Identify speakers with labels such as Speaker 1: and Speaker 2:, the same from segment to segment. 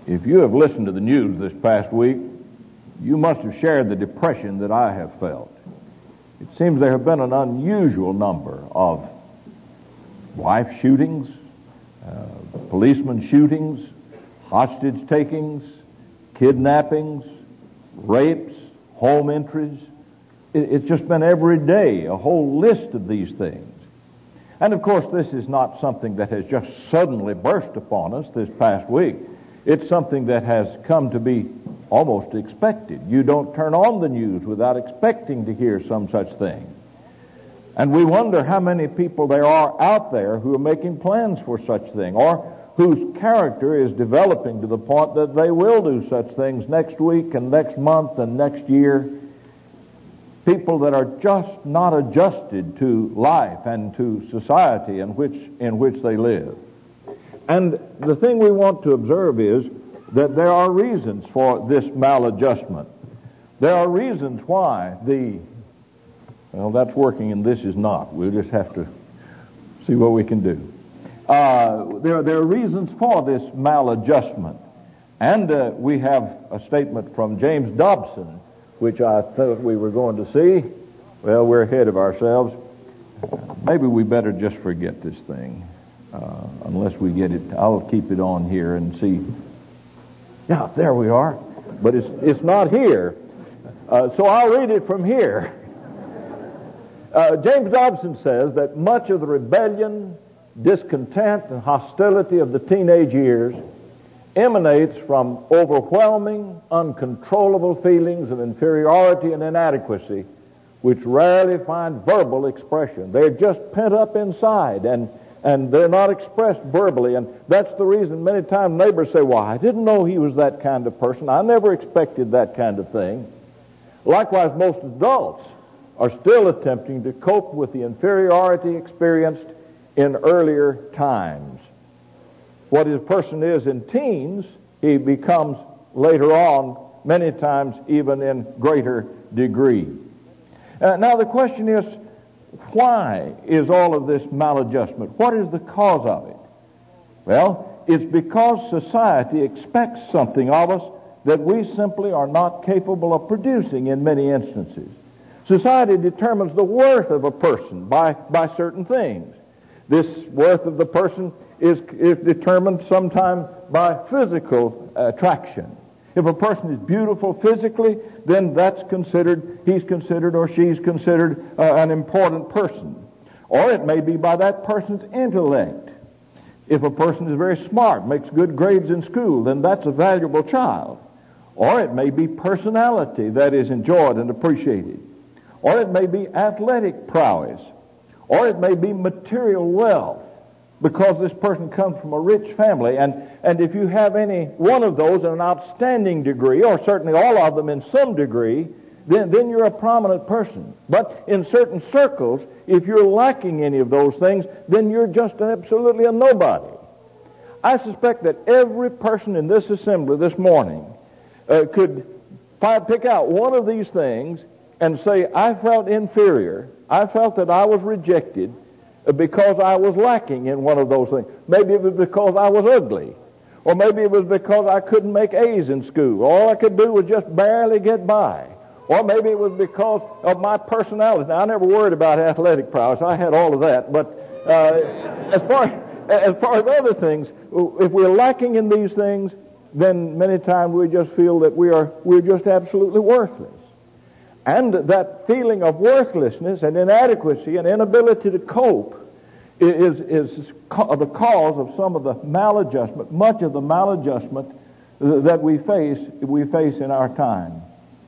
Speaker 1: If you have listened to the news this past week, you must have shared the depression that I have felt. It seems there have been an unusual number of wife shootings, policeman shootings, hostage takings, kidnappings, rapes, home entries. It's just been every day a whole list of these things. And of course, this is not something that has just suddenly burst upon us this past week. It's something that has come to be almost expected. You don't turn on the news without expecting to hear some such thing. And we wonder how many people there are out there who are making plans for such thing, or whose character is developing to the point that they will do such things next week and next month and next year. People that are just not adjusted to life and to society in which they live. And the thing we want to observe is that there are reasons for this maladjustment. There are reasons why that's working and this is not. We'll just have to see what we can do. There are reasons for this maladjustment. And we have a statement from James Dobson, which I thought we were going to see. Well, we're ahead of ourselves. Maybe we better just forget this thing. Unless we get it, I'll keep it on here and see. Yeah, there we are. But it's not here. So I'll read it from here. James Dobson says that much of the rebellion, discontent, and hostility of the teenage years emanates from overwhelming, uncontrollable feelings of inferiority and inadequacy, which rarely find verbal expression. They're just pent up inside, and they're not expressed verbally. And that's the reason many times neighbors say, well, I didn't know he was that kind of person. I never expected that kind of thing. Likewise, most adults are still attempting to cope with the inferiority experienced in earlier times. What a person is in teens, he becomes later on, many times even in greater degree. Now the question is, why is all of this maladjustment? What is the cause of it? Well, it's because society expects something of us that we simply are not capable of producing in many instances. Society determines the worth of a person by certain things. This worth of the person is determined sometimes by physical attraction. If a person is beautiful physically, then he's considered or she's considered an important person. Or it may be by that person's intellect. If a person is very smart, makes good grades in school, then that's a valuable child. Or it may be personality that is enjoyed and appreciated. Or it may be athletic prowess. Or it may be material wealth, because this person comes from a rich family. And if you have any one of those in an outstanding degree, or certainly all of them in some degree, then you're a prominent person. But in certain circles, if you're lacking any of those things, then you're just absolutely a nobody. I suspect that every person in this assembly this morning could pick out one of these things and say, I felt inferior. I felt that I was rejected because I was lacking in one of those things. Maybe it was because I was ugly. Or maybe it was because I couldn't make A's in school. All I could do was just barely get by. Or maybe it was because of my personality. Now, I never worried about athletic prowess. I had all of that. But as far as other things, if we're lacking in these things, then many times we just feel that we're just absolutely worthless. And that feeling of worthlessness and inadequacy and inability to cope is the cause of some of the maladjustment, much of the maladjustment that we face in our time.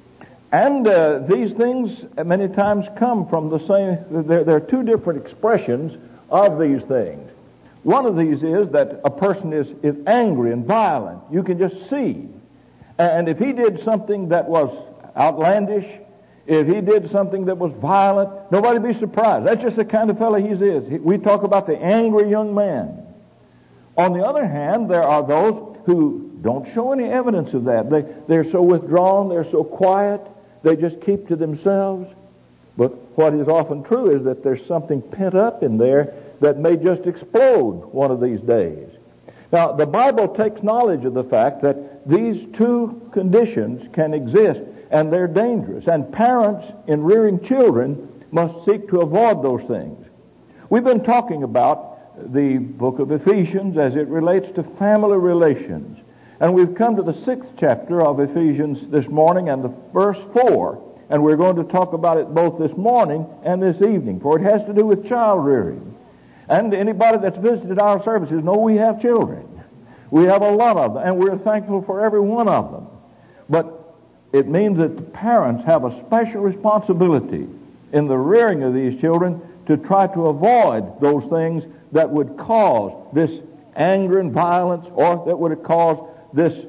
Speaker 1: And these things many times come from the same. There are two different expressions of these things. One of these is that a person is angry and violent. You can just see. And if he did something that was outlandish, if he did something that was violent, nobody would be surprised. That's just the kind of fellow he is. We talk about the angry young man. On the other hand, there are those who don't show any evidence of that. They're so withdrawn, they're so quiet, they just keep to themselves. But what is often true is that there's something pent up in there that may just explode one of these days. Now, the Bible takes knowledge of the fact that these two conditions can exist, and they're dangerous. And parents in rearing children must seek to avoid those things. We've been talking about the book of Ephesians as it relates to family relations. And we've come to the 6th chapter of Ephesians this morning and the verse 4. And we're going to talk about it both this morning and this evening, for it has to do with child rearing. And anybody that's visited our services know we have children. We have a lot of them, and we're thankful for every one of them. But it means that the parents have a special responsibility in the rearing of these children to try to avoid those things that would cause this anger and violence, or that would cause this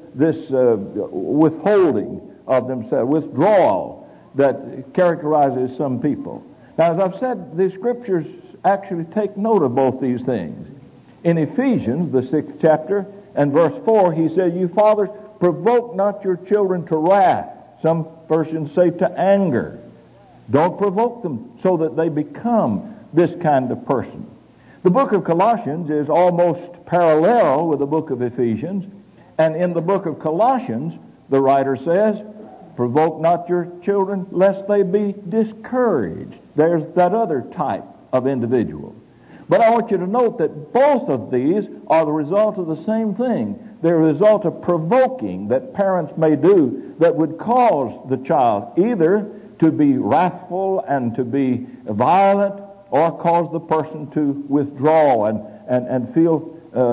Speaker 1: withholding of themselves, withdrawal that characterizes some people. Now, as I've said, the Scriptures actually take note of both these things. In Ephesians, the 6th chapter, and verse 4, he said, "You fathers, provoke not your children to wrath." Some versions say to anger. Don't provoke them so that they become this kind of person. The book of Colossians is almost parallel with the book of Ephesians. And in the book of Colossians, the writer says, "Provoke not your children lest they be discouraged." There's that other type of individual. But I want you to note that both of these are the result of the same thing. They're a result of provoking that parents may do that would cause the child either to be wrathful and to be violent, or cause the person to withdraw and feel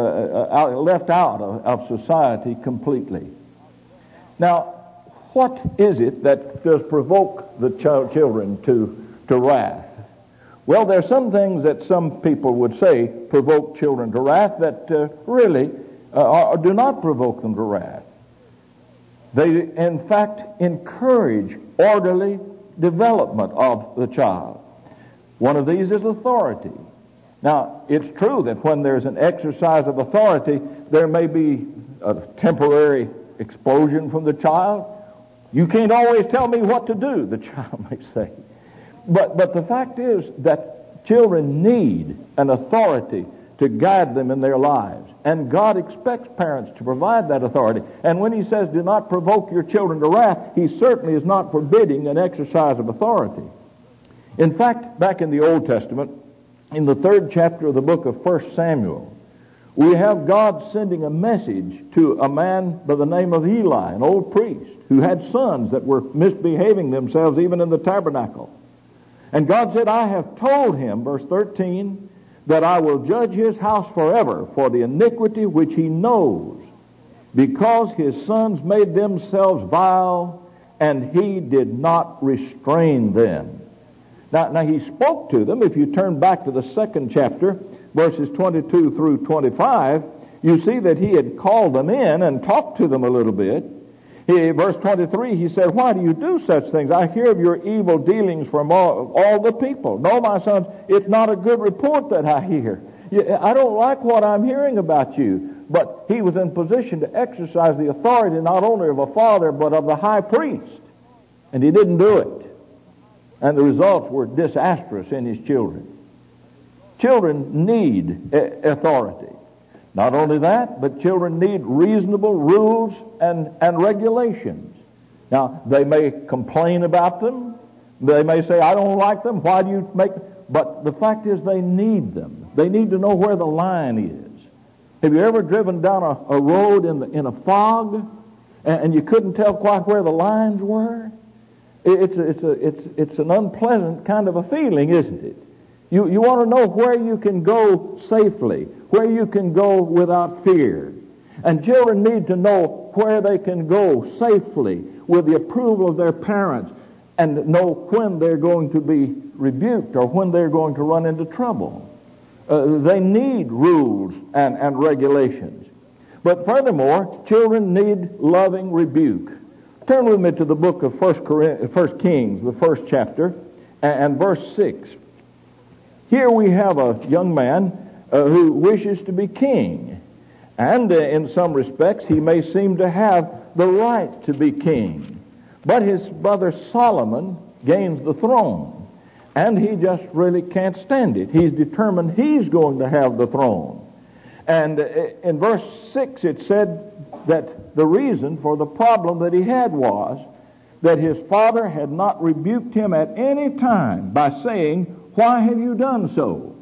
Speaker 1: left out of society completely. Now, what is it that does provoke the children to wrath? Well, there are some things that some people would say provoke children to wrath that really do not provoke them to wrath. They, in fact, encourage orderly development of the child. One of these is authority. Now, it's true that when there's an exercise of authority, there may be a temporary explosion from the child. "You can't always tell me what to do," the child may say. But the fact is that children need an authority to guide them in their lives. And God expects parents to provide that authority. And when he says, "Do not provoke your children to wrath," he certainly is not forbidding an exercise of authority. In fact, back in the Old Testament, in the 3rd chapter of the book of 1 Samuel, we have God sending a message to a man by the name of Eli, an old priest, who had sons that were misbehaving themselves even in the tabernacle. And God said, "I have told him," verse 13, "that I will judge his house forever for the iniquity which he knows, because his sons made themselves vile, and he did not restrain them." Now he spoke to them. If you turn back to the 2nd chapter, verses 22 through 25, you see that he had called them in and talked to them a little bit. Verse 23, he said, "Why do you do such things? I hear of your evil dealings from all the people. No, my sons, it's not a good report that I hear. I don't like what I'm hearing about you." But he was in position to exercise the authority not only of a father, but of the high priest. And he didn't do it. And the results were disastrous in his children. Children need authority. Not only that, but children need reasonable rules and regulations. Now, they may complain about them. They may say, "I don't like them. Why do you make..." But the fact is they need them. They need to know where the line is. Have you ever driven down a road in a fog and you couldn't tell quite where the lines were? It's an unpleasant kind of a feeling, isn't it? You want to know where you can go safely, where you can go without fear. And children need to know where they can go safely with the approval of their parents, and know when they're going to be rebuked or when they're going to run into trouble. They need rules and regulations. But furthermore, children need loving rebuke. Turn with me to the book of 1 Kings, the 1st chapter, and verse 6. Here we have a young man who wishes to be king. And in some respects, he may seem to have the right to be king. But his brother Solomon gains the throne. And he just really can't stand it. He's determined he's going to have the throne. And in verse 6 it said that the reason for the problem that he had was that his father had not rebuked him at any time by saying, "Why have you done so?"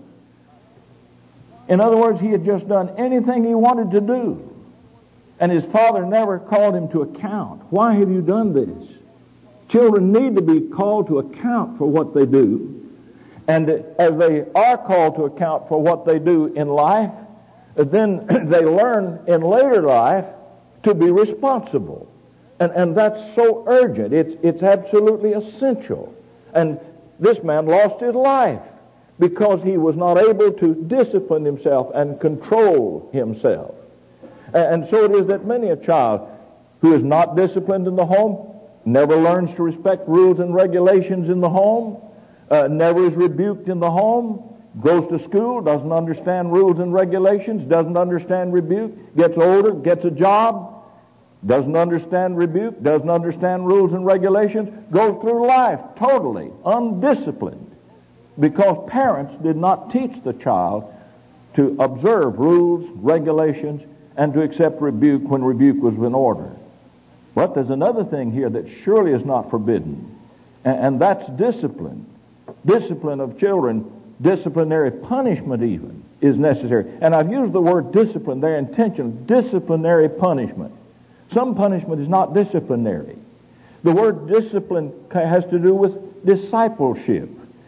Speaker 1: In other words, he had just done anything he wanted to do. And his father never called him to account. "Why have you done this?" Children need to be called to account for what they do. And as they are called to account for what they do in life, then they learn in later life to be responsible. And that's so urgent. It's absolutely essential. And this man lost his life because he was not able to discipline himself and control himself. And so it is that many a child who is not disciplined in the home never learns to respect rules and regulations in the home, never is rebuked in the home, goes to school, doesn't understand rules and regulations, doesn't understand rebuke, gets older, gets a job, doesn't understand rebuke, doesn't understand rules and regulations, goes through life totally undisciplined because parents did not teach the child to observe rules, regulations, and to accept rebuke when rebuke was in order. But there's another thing here that surely is not forbidden, and that's discipline. Discipline of children, disciplinary punishment even, is necessary. And I've used the word discipline there intentionally, disciplinary punishment. Some punishment is not disciplinary. The word discipline has to do with discipleship.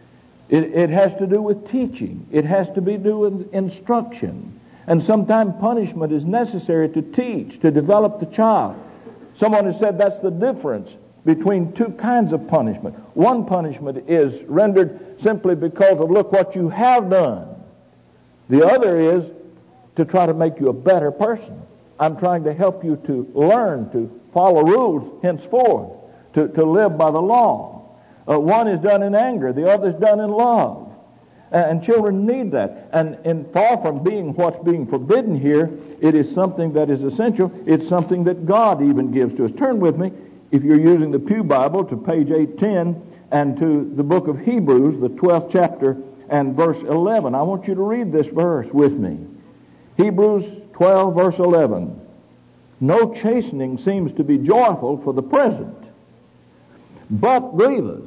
Speaker 1: It has to do with teaching. It has to do with instruction. And sometimes punishment is necessary to teach, to develop the child. Someone has said that's the difference between two kinds of punishment. One punishment is rendered simply because of, look what you have done. The other is to try to make you a better person. I'm trying to help you to learn to follow rules henceforth, to live by the law. One is done in anger, the other is done in love. And children need that. And far from being what's being forbidden here, it is something that is essential. It's something that God even gives to us. Turn with me, if you're using the Pew Bible, to page 810 and to the book of Hebrews, the 12th chapter and verse 11. I want you to read this verse with me. Hebrews 12, verse 11. No chastening seems to be joyful for the present, but grievous.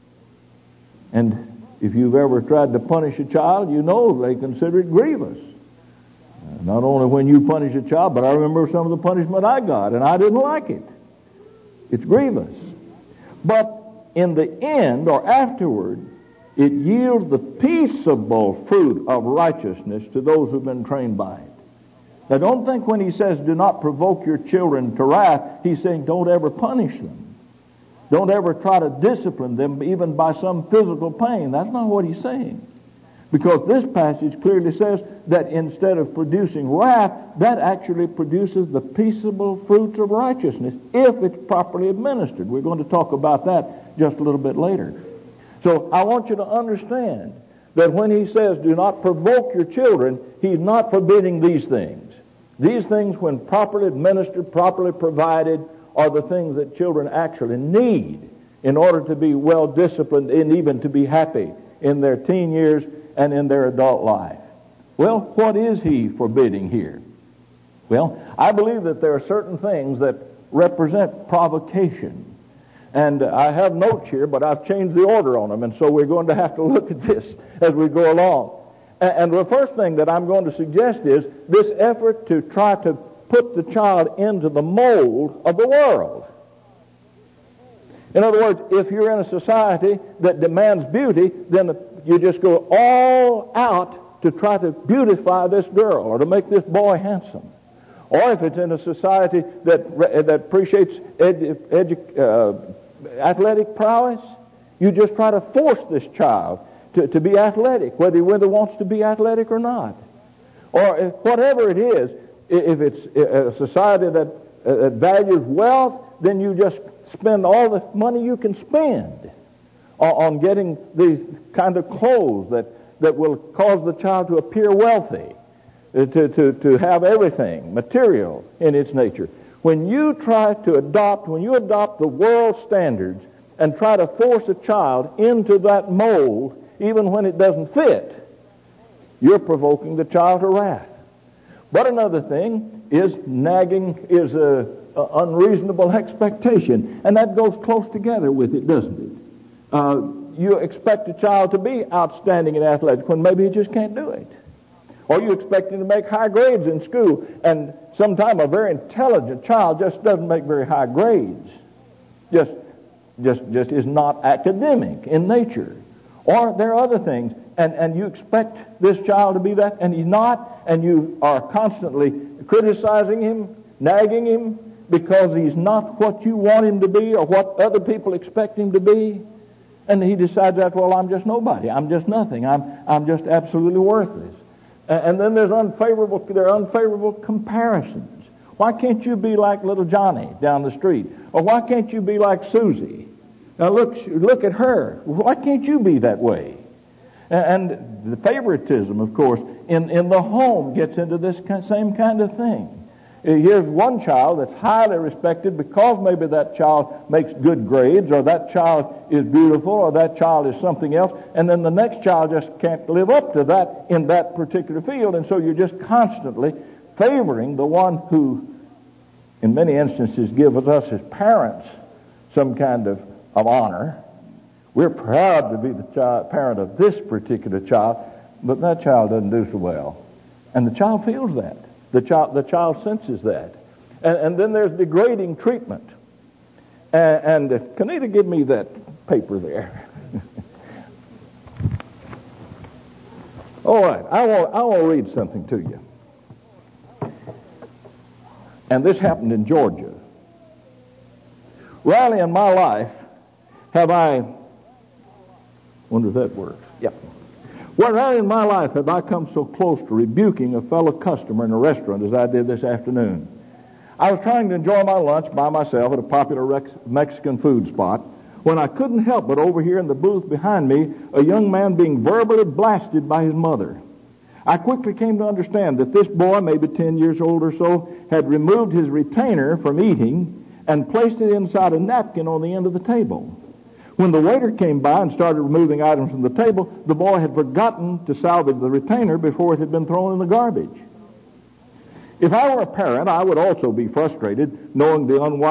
Speaker 1: And if you've ever tried to punish a child, you know they consider it grievous. Not only when you punish a child, but I remember some of the punishment I got, and I didn't like it. It's grievous. But in the end, or afterward, it yields the peaceable fruit of righteousness to those who've been trained by it. Now don't think when he says do not provoke your children to wrath, he's saying don't ever punish them. Don't ever try to discipline them even by some physical pain. That's not what he's saying. Because this passage clearly says that instead of producing wrath, that actually produces the peaceable fruits of righteousness if it's properly administered. We're going to talk about that just a little bit later. So I want you to understand that when he says do not provoke your children, he's not forbidding these things. These things, when properly administered, properly provided, are the things that children actually need in order to be well disciplined and even to be happy in their teen years and in their adult life. Well, what is he forbidding here? Well, I believe that there are certain things that represent provocation. And I have notes here, but I've changed the order on them, and so we're going to have to look at this as we go along. And the first thing that I'm going to suggest is this effort to try to put the child into the mold of the world. In other words, if you're in a society that demands beauty, then you just go all out to try to beautify this girl or to make this boy handsome. Or if it's in a society that appreciates athletic prowess, you just try to force this child to be athletic, whether he really wants to be athletic or not. Or whatever it is, if it's a society that values wealth, then you just spend all the money you can spend on getting these kind of clothes that will cause the child to appear wealthy, to have everything material in its nature. When you adopt the world standards and try to force a child into that mold, even when it doesn't fit, you're provoking the child to wrath. But another thing is nagging is a unreasonable expectation, and that goes close together with it, doesn't it? You expect a child to be outstanding in athletics when maybe he just can't do it. Or you expect him to make high grades in school, and sometimes a very intelligent child just doesn't make very high grades. Just is not academic in nature. Or there are other things, and you expect this child to be that, and he's not, and you are constantly criticizing him, nagging him, because he's not what you want him to be or what other people expect him to be. And he decides that, well, I'm just nobody. I'm just nothing. I'm just absolutely worthless. And then there are unfavorable comparisons. Why can't you be like little Johnny down the street? Or why can't you be like Susie? Now look at her. Why can't you be that way? And the favoritism, of course, in the home gets into this same kind of thing. Here's one child that's highly respected because maybe that child makes good grades, or that child is beautiful, or that child is something else, and then the next child just can't live up to that in that particular field, and so you're just constantly favoring the one who, in many instances, gives us as parents some kind of honor. We're proud to be the parent of this particular child, but that child doesn't do so well. And the child feels that. The child senses that. And then there's degrading treatment. And Kanita, give me that paper there. All right, I want to read something to you. And this happened in Georgia. Rarely in my life have I, wonder if that works. Yep. Well, rarely in my life have I come so close to rebuking a fellow customer in a restaurant as I did this afternoon. I was trying to enjoy my lunch by myself at a popular Mexican food spot when I couldn't help but overhear in the booth behind me a young man being verbally blasted by his mother. I quickly came to understand that this boy, maybe 10 years old or so, had removed his retainer from eating and placed it inside a napkin on the end of the table. When the waiter came by and started removing items from the table, the boy had forgotten to salvage the retainer before it had been thrown in the garbage. If I were a parent, I would also be frustrated, knowing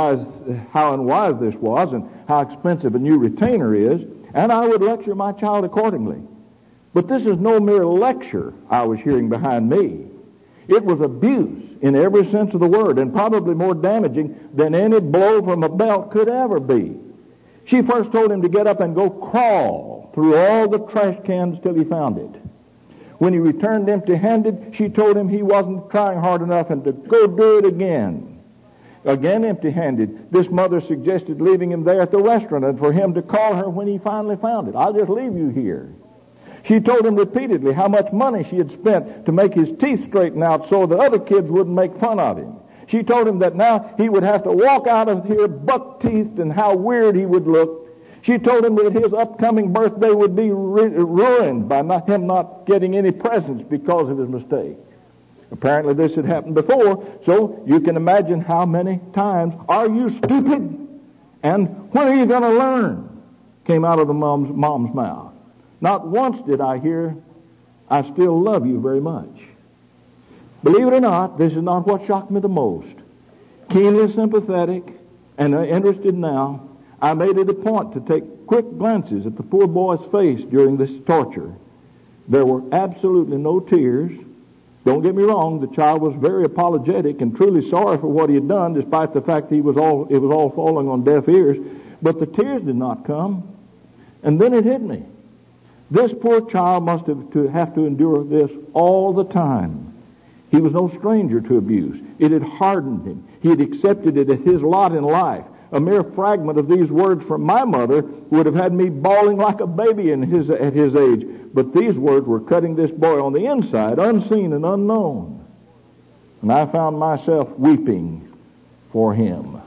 Speaker 1: how unwise this was and how expensive a new retainer is, and I would lecture my child accordingly. But this is no mere lecture I was hearing behind me. It was abuse in every sense of the word, and probably more damaging than any blow from a belt could ever be. She first told him to get up and go crawl through all the trash cans till he found it. When he returned empty-handed, she told him he wasn't trying hard enough and to go do it again. Again empty-handed, this mother suggested leaving him there at the restaurant and for him to call her when he finally found it. I'll just leave you here. She told him repeatedly how much money she had spent to make his teeth straighten out so that other kids wouldn't make fun of him. She told him that now he would have to walk out of here buck-teethed and how weird he would look. She told him that his upcoming birthday would be ruined by him not getting any presents because of his mistake. Apparently this had happened before, so you can imagine how many times, "Are you stupid?" and "When are you going to learn?" came out of the mom's mouth. Not once did I hear, "I still love you very much." Believe it or not, this is not what shocked me the most. Keenly sympathetic and interested now, I made it a point to take quick glances at the poor boy's face during this torture. There were absolutely no tears. Don't get me wrong, the child was very apologetic and truly sorry for what he had done, despite the fact that it was all falling on deaf ears. But the tears did not come. And then it hit me. This poor child must have to endure this all the time. He was no stranger to abuse. It had hardened him. He had accepted it as his lot in life. A mere fragment of these words from my mother would have had me bawling like a baby at his age. But these words were cutting this boy on the inside, unseen and unknown. And I found myself weeping for him.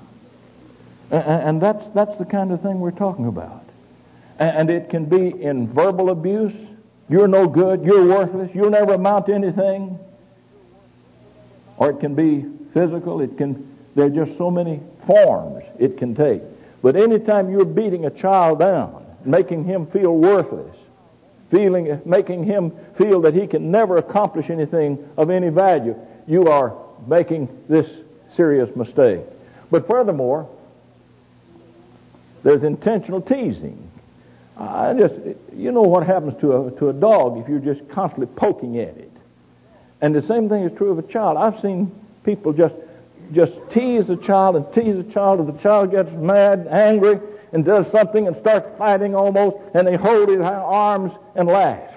Speaker 1: And that's the kind of thing we're talking about. And it can be in verbal abuse. You're no good. You're worthless. You'll never amount to anything. Or it can be physical. There are just so many forms it can take. But anytime you're beating a child down, making him feel worthless, making him feel that he can never accomplish anything of any value, you are making this serious mistake. But furthermore, there's intentional teasing. You know what happens to a dog if you're just constantly poking at it. And the same thing is true of a child. I've seen people just tease a child and tease a child, and the child gets mad, angry, and does something and starts fighting almost, and they hold his arms and laugh.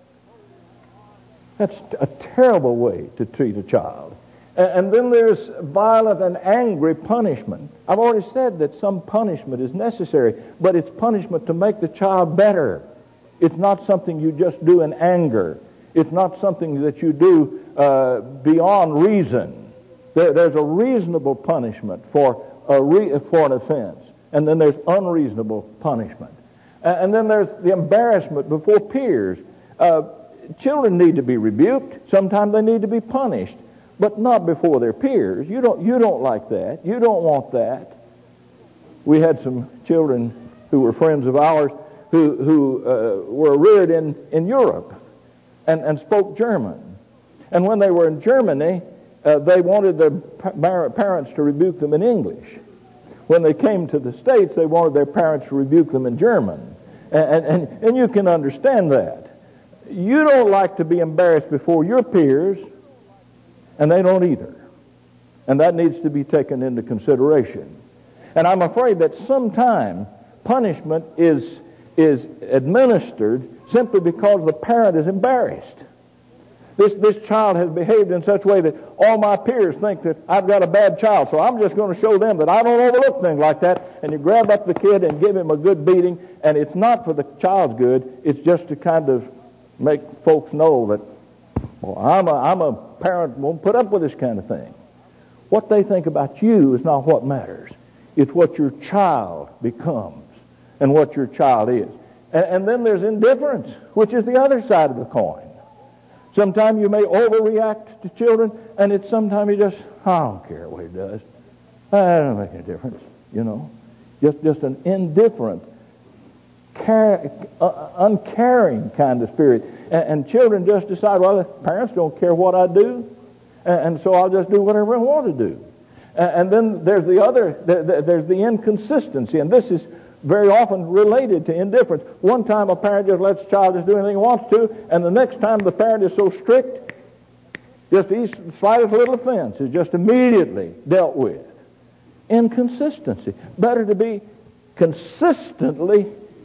Speaker 1: That's a terrible way to treat a child. And then there's violent and angry punishment. I've already said that some punishment is necessary, but it's punishment to make the child better. It's not something you just do in anger. It's not something that you do beyond reason. There's a reasonable punishment for an offense, and then there's unreasonable punishment. And then there's the embarrassment before peers. Children need to be rebuked. Sometimes they need to be punished, but not before their peers. You don't like that. You don't want that. We had some children who were friends of ours who were reared in Europe and spoke German. And when they were in Germany, they wanted their parents to rebuke them in English. When they came to the States, they wanted their parents to rebuke them in German. And you can understand that. You don't like to be embarrassed before your peers, and they don't either. And that needs to be taken into consideration. And I'm afraid that sometimes punishment is administered simply because the parent is embarrassed. This child has behaved in such a way that all my peers think that I've got a bad child, so I'm just going to show them that I don't overlook things like that. And you grab up the kid and give him a good beating, and it's not for the child's good. It's just to kind of make folks know that, well, I'm a parent who won't put up with this kind of thing. What they think about you is not what matters. It's what your child becomes and what your child is. And then there's indifference, which is the other side of the coin. Sometimes you may overreact to children, and it's sometimes you just, I don't care what he does. That doesn't make any difference, you know. Just an indifferent, uncaring kind of spirit. And children just decide, well, the parents don't care what I do, and so I'll just do whatever I want to do. And then there's there's the inconsistency, and this is very often related to indifference. One time a parent just lets the child just do anything he wants to, and the next time the parent is so strict, just the slightest little offense is just immediately dealt with. Inconsistency. Better to be consistently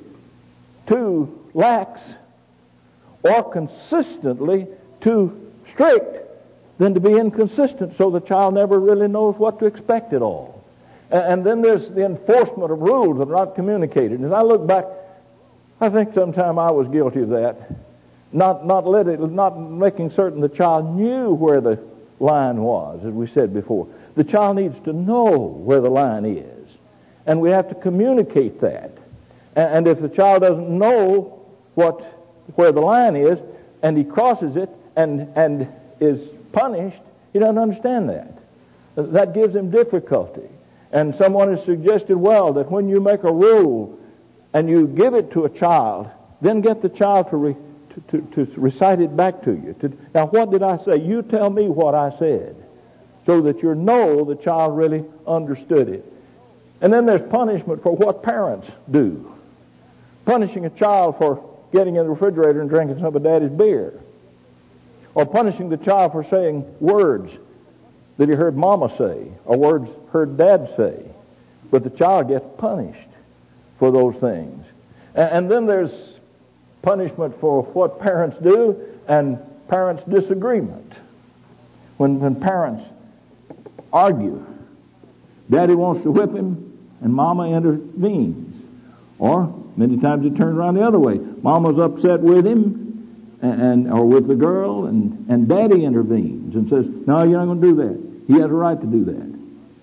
Speaker 1: too lax or consistently too strict than to be inconsistent, so the child never really knows what to expect at all. And then there's the enforcement of rules that are not communicated. As I look back, I think sometime I was guilty of that. Not making certain the child knew where the line was, as we said before. The child needs to know where the line is, and we have to communicate that. And if the child doesn't know where the line is, and he crosses it and is punished, he doesn't understand that. That gives him difficulty. And someone has suggested, well, that when you make a rule and you give it to a child, then get the child to recite it back to you. Now, what did I say? You tell me what I said, so that you know the child really understood it. And then there's punishment for what parents do. Punishing a child for getting in the refrigerator and drinking some of Daddy's beer. Or punishing the child for saying words that he heard Mama say, or words heard Dad say. But the child gets punished for those things. And then there's punishment for what parents do and parents' disagreement. When parents argue, Daddy wants to whip him and Mama intervenes. Or many times it turns around the other way. Mama's upset with him or with the girl, and Daddy intervenes and says, no, you're not going to do that. He has a right to do that.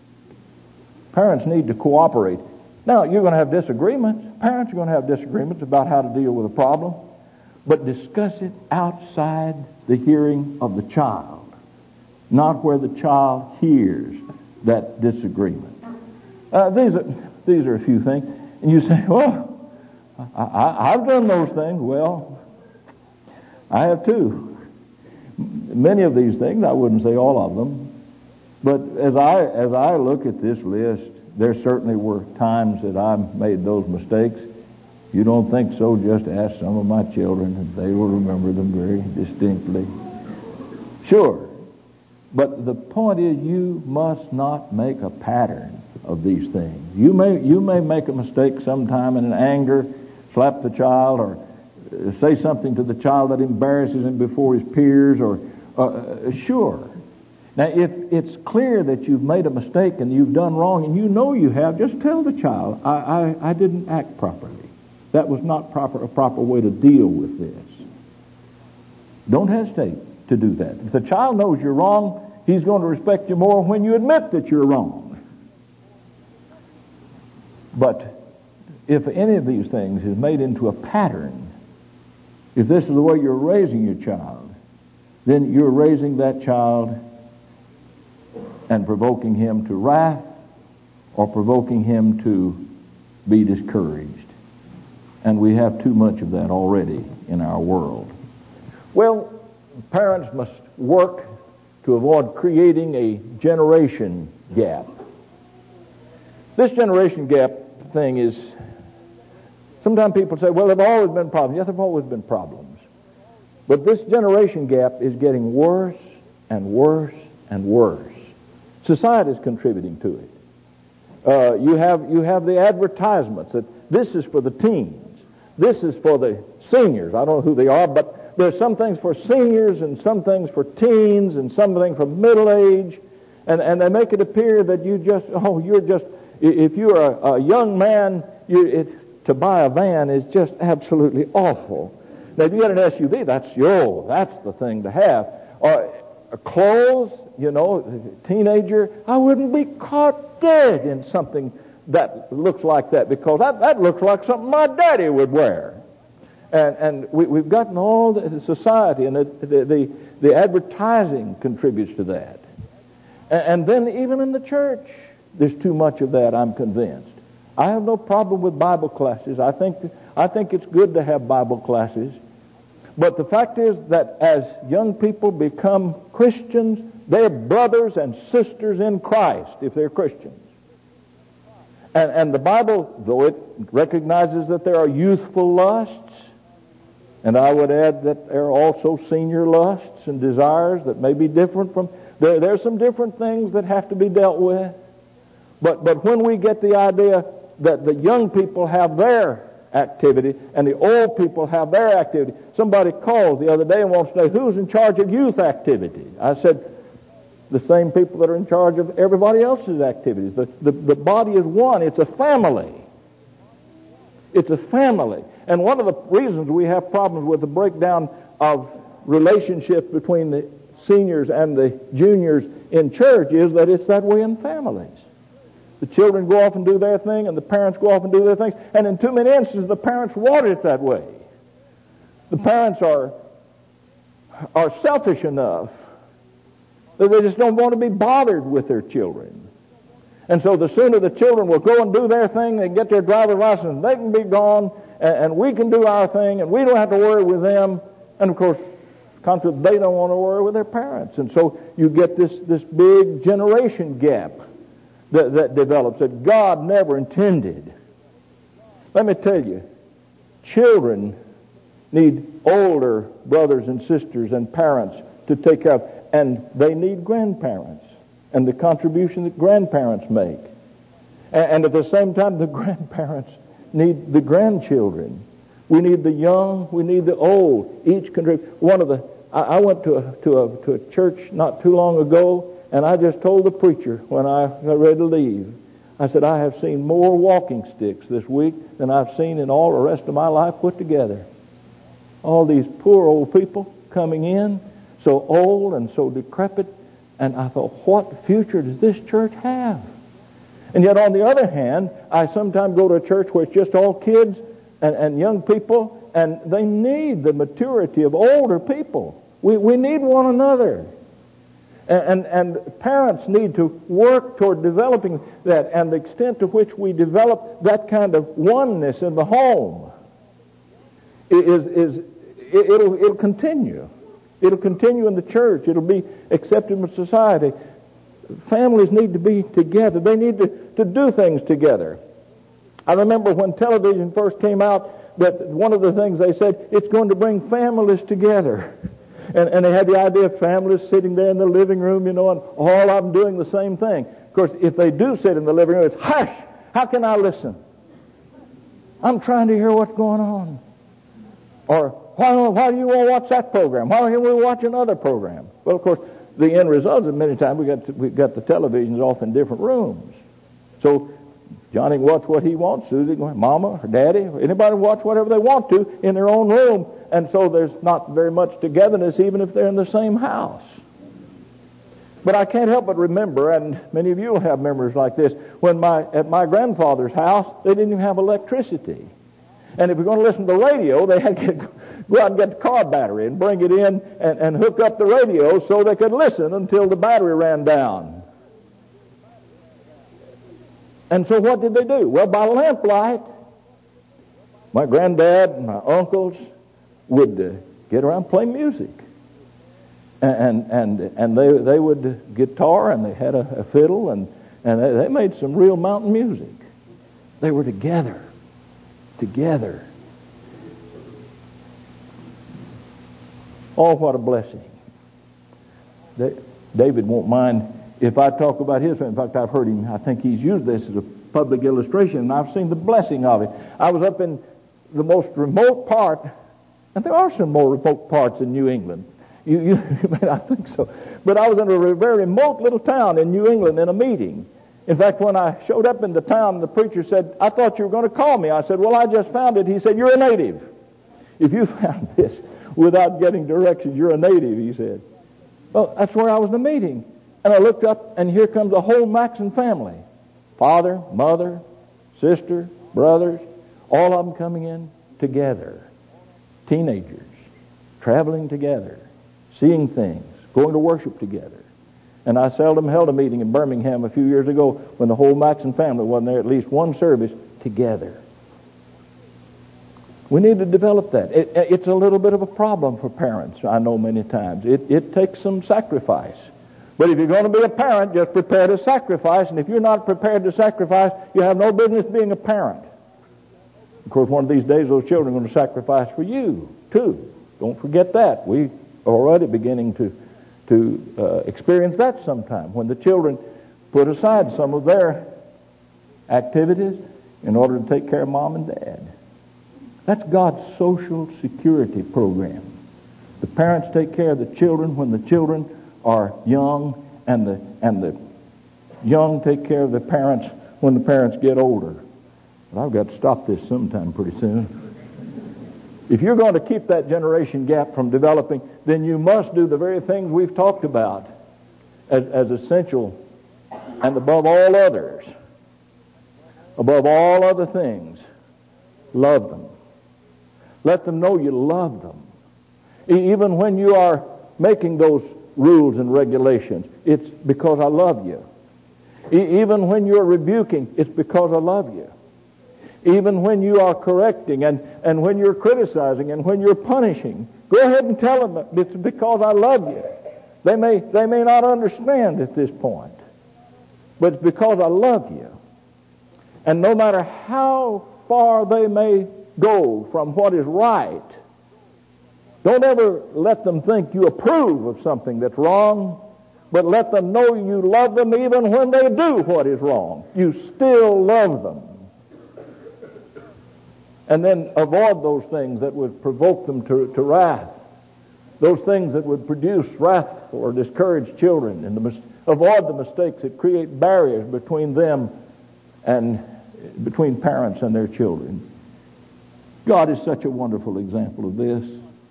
Speaker 1: Parents need to cooperate. Now, you're going to have disagreements. Parents are going to have disagreements about how to deal with a problem, but discuss it outside the hearing of the child, not where the child hears that disagreement. These are a few things. And you say, well, I've done those things. Well, I have too. many of these things, I wouldn't say all of them, but as I look at this list, there certainly were times that I made those mistakes. If you don't think so, just ask some of my children, and they will remember them very distinctly. Sure. But the point is, you must not make a pattern of these things. You may make a mistake sometime in anger, slap the child, or say something to the child that embarrasses him before his peers, or sure. Now, if it's clear that you've made a mistake and you've done wrong, and you know you have, just tell the child, I didn't act properly. That was not a proper way to deal with this. Don't hesitate to do that. If the child knows you're wrong, he's going to respect you more when you admit that you're wrong. But if any of these things is made into a pattern, if this is the way you're raising your child, then you're raising that child and provoking him to wrath or provoking him to be discouraged. And we have too much of that already in our world. Well, parents must work to avoid creating a generation gap. This generation gap thing is, sometimes people say, well, there have always been problems. Yes, there have always been problems. But this generation gap is getting worse and worse and worse. Society is contributing to it. You have the advertisements that this is for the teens. This is for the seniors. I don't know who they are, but there's some things for seniors and some things for teens and some things for middle age. And they make it appear that if you're a young man, to buy a van is just absolutely awful. Now, if you get an SUV, that's the thing to have. Or clothes, teenager, I wouldn't be caught dead in something that looks like that, because that looks like something my daddy would wear. And we've gotten all the society, and the advertising contributes to that. And then even in the church, there's too much of that, I'm convinced. I have no problem with Bible classes. I think it's good to have Bible classes. But the fact is that as young people become Christians, they're brothers and sisters in Christ if they're Christians. And the Bible, though it recognizes that there are youthful lusts, and I would add that there are also senior lusts and desires that may be different from... There are some different things that have to be dealt with. But when we get the idea that the young people have their activity and the old people have their activity. Somebody called the other day and wants to know who's in charge of youth activity. I said, the same people that are in charge of everybody else's activities. The body is one. It's a family. It's a family. And one of the reasons we have problems with the breakdown of relationships between the seniors and the juniors in church is that it's that way in families. The children go off and do their thing, and the parents go off and do their things. And in too many instances, the parents want it that way. The parents are selfish enough that they just don't want to be bothered with their children. And so the sooner the children will go and do their thing, they get their driver's license, they can be gone, and we can do our thing, and we don't have to worry with them. And of course, they don't want to worry with their parents. And so you get this big generation gap that develops that God never intended. Let me tell you, children need older brothers and sisters and parents to take care of, and they need grandparents and the contribution that grandparents make. And at the same time, the grandparents need the grandchildren. We need the young, we need the old. Each contribute. I went to a church not too long ago, and I just told the preacher when I got ready to leave, I said, I have seen more walking sticks this week than I've seen in all the rest of my life put together. All these poor old people coming in, so old and so decrepit, and I thought, what future does this church have? And yet on the other hand, I sometimes go to a church where it's just all kids and young people, and they need the maturity of older people. We need one another. And parents need to work toward developing that, and the extent to which we develop that kind of oneness in the home it'll continue. It'll continue in the church. It'll be accepted in society. Families need to be together. They need to do things together. I remember when television first came out that one of the things they said, it's going to bring families together. And they had the idea of families sitting there in the living room, and all of them doing the same thing. Of course, if they do sit in the living room, it's hush! How can I listen? I'm trying to hear what's going on. Or, why do you want to watch that program? Why don't we watch another program? Well, of course, the end result is many times we got the televisions off in different rooms. So Johnny can watch what he wants. Susie, Mama, or Daddy, anybody watch whatever they want to in their own room. And so there's not very much togetherness even if they're in the same house. But I can't help but remember, and many of you will have memories like this, when at my grandfather's house, they didn't even have electricity. And if you're going to listen to the radio, they had to go out and get the car battery and bring it in and hook up the radio so they could listen until the battery ran down. And so what did they do? Well, by lamplight, my granddad and my uncles would get around and play music. And they would guitar, and they had a fiddle, and they made some real mountain music. They were together. Oh, what a blessing. David won't mind if I talk about his family. In fact, I've heard him, I think he's used this as a public illustration, and I've seen the blessing of it. I was up in the most remote part, and there are some more remote parts in New England. You may not think so. But I was in a very remote little town in New England in a meeting. In fact, when I showed up in the town, the preacher said, I thought you were going to call me. I said, well, I just found it. He said, you're a native. If you found this without getting directions, you're a native, he said. Well, that's where I was in the meeting. And I looked up, and here comes the whole Maxon family. Father, mother, sister, brothers, all of them coming in together. Teenagers, traveling together, seeing things, going to worship together. And I seldom held a meeting in Birmingham a few years ago when the whole Maxon family wasn't there, at least one service together. We need to develop that. It's a little bit of a problem for parents, I know many times. It takes some sacrifice. But if you're going to be a parent, just prepare to sacrifice. And if you're not prepared to sacrifice, you have no business being a parent. Of course, one of these days, those children are going to sacrifice for you, too. Don't forget that. We are already beginning to experience that sometime, when the children put aside some of their activities in order to take care of mom and dad. That's God's social security program. The parents take care of the children when the children are young, and the young take care of the parents when the parents get older. But I've got to stop this sometime pretty soon. If you're going to keep that generation gap from developing, then you must do the very things we've talked about as essential and above all others. Above all other things, love them. Let them know you love them. Even when you are making those rules and regulations, it's because I love you. Even when you're rebuking, it's because I love you. Even when you are correcting and when you're criticizing and when you're punishing, go ahead and tell them it's because I love you. They may not understand at this point, but it's because I love you. And no matter how far they may go from what is right, don't ever let them think you approve of something that's wrong, but let them know you love them even when they do what is wrong. You still love them. And then avoid those things that would provoke them to wrath. Those things that would produce wrath or discourage children. And avoid the mistakes that create barriers between them and between parents and their children. God is such a wonderful example of this.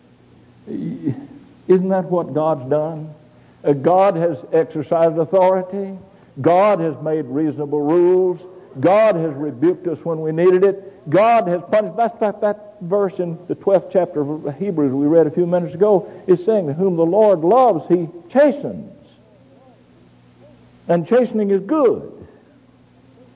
Speaker 1: Isn't that what God's done? God has exercised authority. God has made reasonable rules. God has rebuked us when we needed it. God has punished. That verse in the 12th chapter of Hebrews we read a few minutes ago is saying that whom the Lord loves, He chastens. And chastening is good.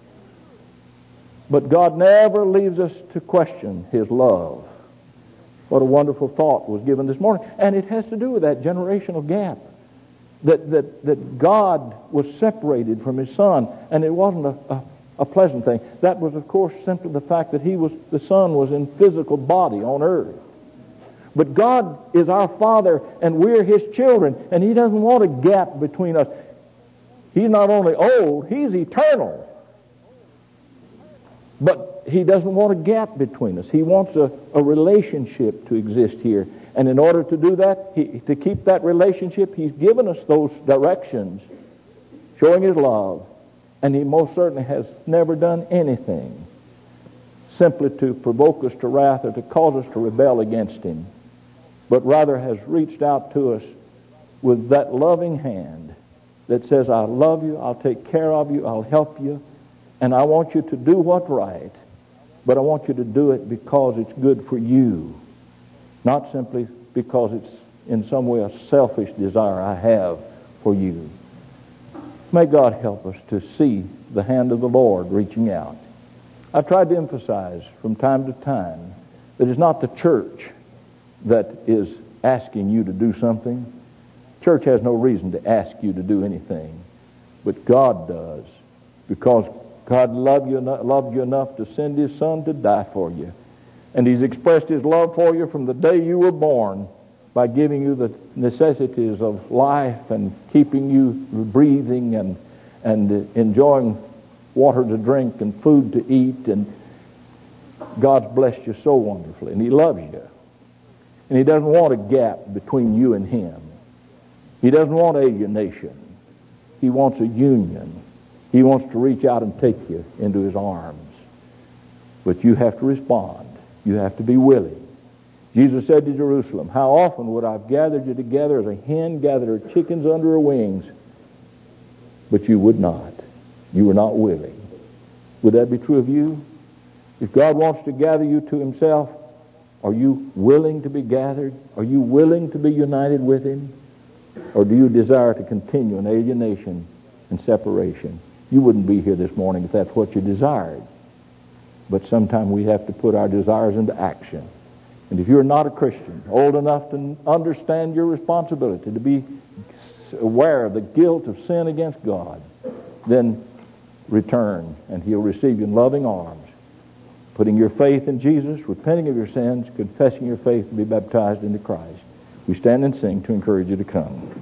Speaker 1: But God never leaves us to question His love. What a wonderful thought was given this morning. And it has to do with that generational gap. That God was separated from His Son, and it wasn't a pleasant thing. That was, of course, simply the fact that the Son was in physical body on earth. But God is our Father, and we're His children, and He doesn't want a gap between us. He's not only old, He's eternal. But He doesn't want a gap between us. He wants a relationship to exist here. And in order to do that, to keep that relationship, He's given us those directions, showing His love. And He most certainly has never done anything simply to provoke us to wrath or to cause us to rebel against Him, but rather has reached out to us with that loving hand that says, I love you, I'll take care of you, I'll help you, and I want you to do what's right, but I want you to do it because it's good for you, not simply because it's in some way a selfish desire I have for you. May God help us to see the hand of the Lord reaching out. I've tried to emphasize from time to time that it's not the church that is asking you to do something. Church has no reason to ask you to do anything, but God does, because God loved you enough to send His Son to die for you. And He's expressed His love for you from the day you were born by giving you the necessities of life and keeping you breathing and enjoying water to drink and food to eat. And God's blessed you so wonderfully, and He loves you. And He doesn't want a gap between you and Him. He doesn't want alienation. He wants a union. He wants to reach out and take you into His arms. But you have to respond. You have to be willing. Jesus said to Jerusalem, how often would I have gathered you together as a hen gathered her chickens under her wings? But you would not. You were not willing. Would that be true of you? If God wants to gather you to Himself, are you willing to be gathered? Are you willing to be united with Him? Or do you desire to continue in alienation and separation? You wouldn't be here this morning if that's what you desired. But sometimes we have to put our desires into action. And if you're not a Christian, old enough to understand your responsibility, to be aware of the guilt of sin against God, then return, and He'll receive you in loving arms, putting your faith in Jesus, repenting of your sins, confessing your faith, to be baptized into Christ. We stand and sing to encourage you to come.